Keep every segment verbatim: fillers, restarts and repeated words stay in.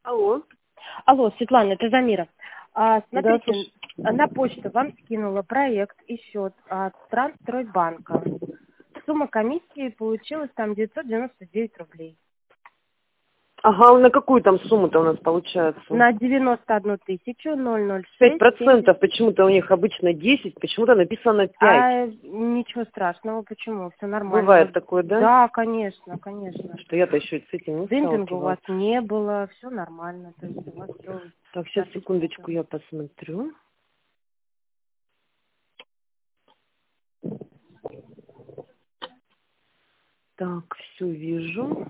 Алло. Алло, Светлана, это Замира. А, Да, смотрите, на почту вам скинула проект и счет от Трансстройбанка. Сумма комиссии получилась там девятьсот девяносто девять рублей. Ага, на какую там сумму-то у нас получается? На девяносто одну тысячу ноль ноль пять шесть. процентов почему-то у них обычно десять, почему-то написано пять. А ничего страшного, почему? Все нормально. Бывает такое, да? Да, конечно, конечно. Что я-то еще с этим не Демпинга у вас сталкивалась. не было, все нормально. То есть у вас все. Так, сейчас секундочку я посмотрю. Так, все вижу.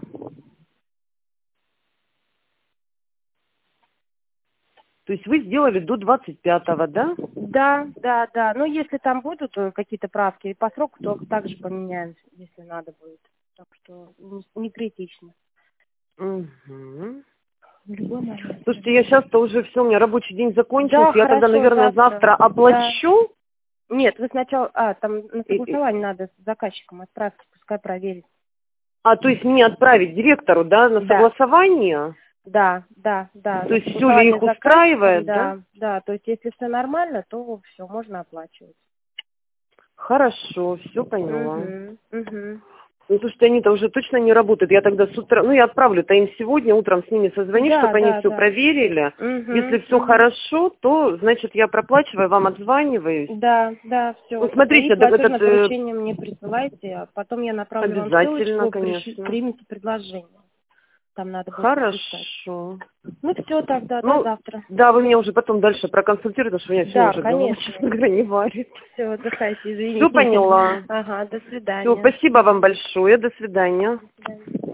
То есть вы сделали до двадцать пятого, да? Да, да, да. Ну, если там будут э, какие-то правки по сроку, то также поменяем, если надо будет. Так что не, не критично. Угу. В любой момент. Слушайте, я сейчас-то уже все, у меня рабочий день закончился. Да, Я тогда, хорошо, наверное, завтра. завтра оплачу. Да. Нет, вы сначала, а, там на И- и- согласование надо с заказчиком отправить, пускай проверит. А, то есть мне отправить директору, да, на Да. согласование? Да, да, да. То на есть все ли согласование их с заказчиком, устраивает, да? да? Да, то есть если все нормально, то все, можно оплачивать. Хорошо, все поняла. Угу, угу. Ну, слушайте, они-то уже точно не работают. Я тогда с утра, ну, я отправлю-то им сегодня, утром с ними созвонюсь, Да, чтобы они да, все да. проверили. Угу, Если все угу. хорошо, то, значит, я проплачиваю, вам отзваниваюсь. Да, да, все. Ну, смотрите, да, Платежное этот, э, поручение мне присылайте, а потом я направлю вам обязательно, ссылочку, приш... конечно. примите предложение. Там надо будет подписать. Хорошо. Ну все тогда, до Ну, завтра. да, вы меня уже потом дальше проконсультируете, потому что у меня сегодня Да, уже голова, конечно. честно говоря, не варит. Все, отдыхайте, извините. Все поняла. Ага, до Все, свидания. спасибо вам большое, до свидания. До свидания.